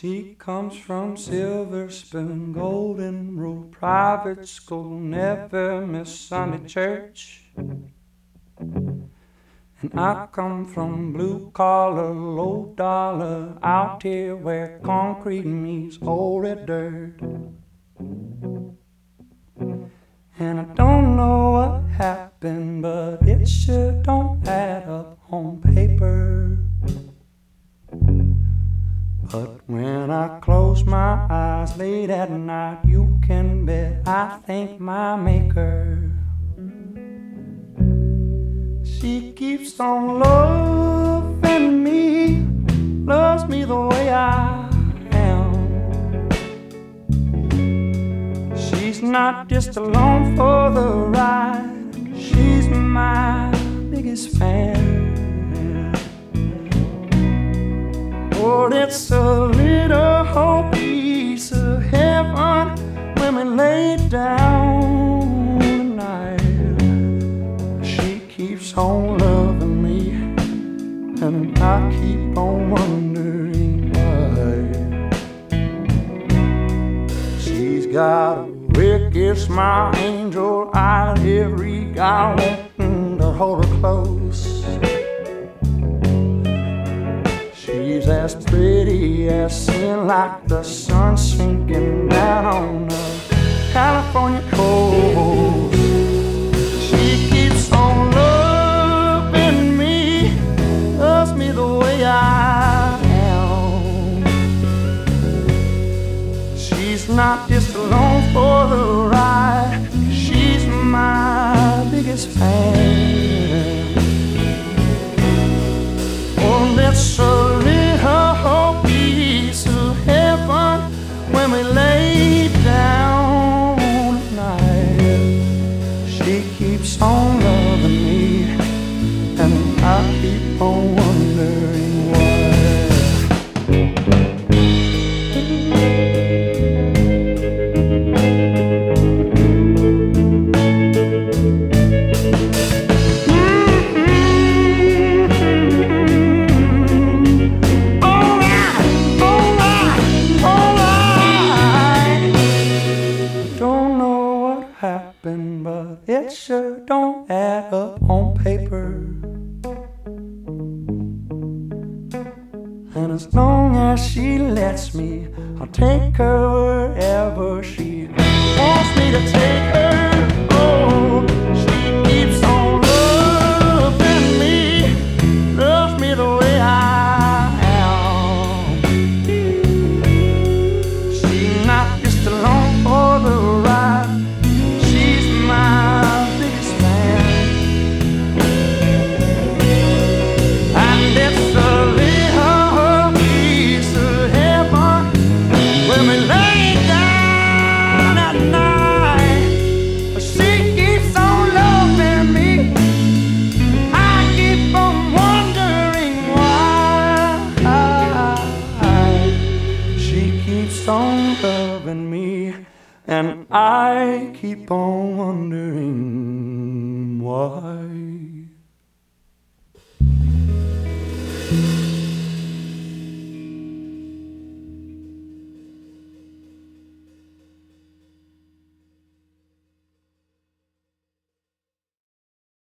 She comes from Silver Spoon, Golden Rule, private school, never miss Sunday church. And I come from blue collar, low dollar, out here where concrete meets old red dirt. And I don't know what happened, but it sure don't add up on paper. But when I close my eyes late at night, you can bet I thank my maker. She keeps on loving me, loves me the way I am. She's not just along for the ride, she's my biggest fan. Oh, it's a little piece of heaven when we lay down tonight. She keeps on loving me, and I keep on wondering why. She's got a wicked smile, angel eyes, every guy wanting to hold her close. She's as pretty as sin, like the sun sinking down on the California coast. She keeps on loving me, loves me the way I am. She's not just along for the ride, she's my biggest fan. Oh, that's a little piece of heaven when we lay down tonight. She keeps on loving me, and I keep on wondering why. But it sure don't add up on paper. And as long as she lets me, I'll take her wherever she wants me to take her. Oh, she keeps on loving me, loves me the way I am. She's not just along for the ride, my biggest fan. And it's a little piece of heaven when we lay down at night. She keeps on loving me, I keep on wondering why. She keeps on loving me, and I keep on wondering why.